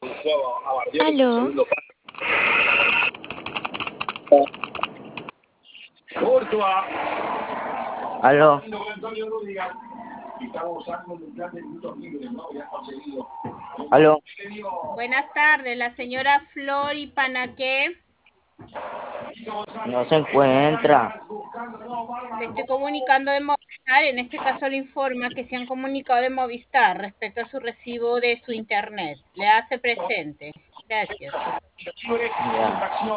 Aló, Aló, aló, Buenas tardes, la señora Flori Panaqué. no se encuentra. Le estoy comunicando de Movistar. En este caso le informa que se han comunicado de Movistar respecto a su recibo de su internet. Le hace presente. Gracias. Ya.